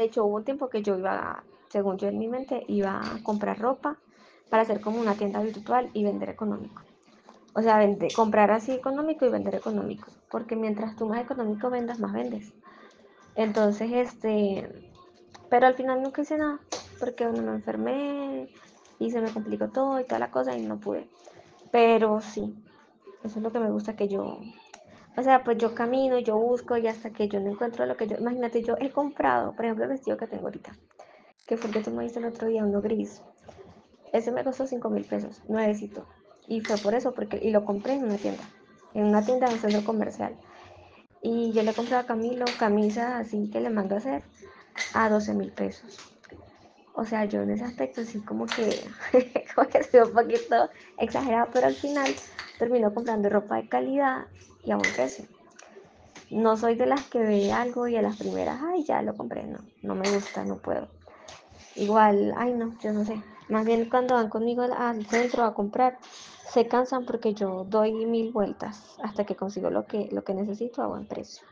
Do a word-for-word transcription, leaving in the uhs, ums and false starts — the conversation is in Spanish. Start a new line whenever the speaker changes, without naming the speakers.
hecho, hubo un tiempo que yo iba, según yo en mi mente, iba a comprar ropa para hacer como una tienda virtual y vender económico. O sea, vende, comprar así económico y vender económico. Porque mientras tú más económico vendas, más vendes. Entonces, este, pero al final nunca hice nada. Porque bueno, me enfermé y se me complicó todo y toda la cosa y no pude. Pero sí, eso es lo que me gusta que yo, o sea, pues yo camino, yo busco y hasta que yo no encuentro lo que yo, imagínate, yo he comprado, por ejemplo, el vestido que tengo ahorita, que fue el que tú me diste el otro día, uno gris. Ese me costó cinco mil pesos, nuevecito. Y fue por eso, porque, y lo compré en una tienda, en una tienda de un centro comercial. Y yo le compré a Camilo camisas así que le mando a hacer a doce mil pesos. O sea, yo en ese aspecto sí como que, como que soy un poquito exagerado, pero al final termino comprando ropa de calidad y a buen precio. No soy de las que ve algo y a las primeras, ay, ya lo compré, no, no me gusta, no puedo. Igual, ay, no, yo no sé. Más bien cuando van conmigo al, al centro a comprar, se cansan porque yo doy mil vueltas hasta que consigo lo que, lo que necesito a buen precio.